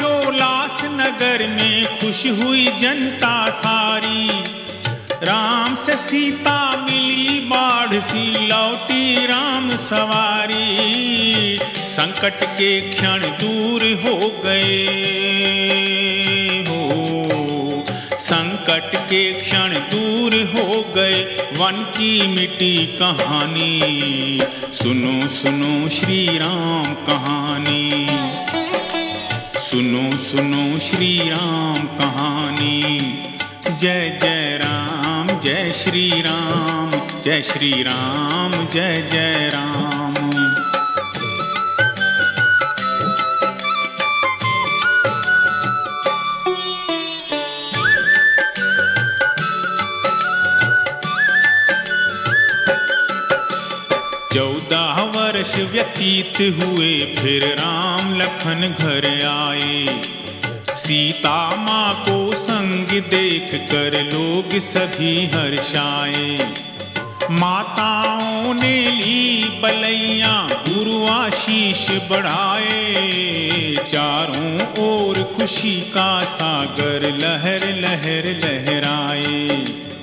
पांचोलास नगर में खुश हुई जनता सारी। राम से सीता मिली बाढ़ सी लौटी राम सवारी। संकट के क्षण दूर हो गए हो, संकट के क्षण दूर हो गए, वन की मिटी कहानी। सुनो सुनो श्री राम कहानी, सुनो सुनो श्री राम कहानी। जय जय राम, जय श्री राम, जय श्री राम, जय जय राम। वर्ष व्यतीत हुए, फिर राम लखन घर आए। सीता माँ को संग देख कर लोग सभी हर्षाए। माताओं ने ली बलैया, गुरु आशीष बढ़ाए। चारों ओर खुशी का सागर लहर लहर लहराए।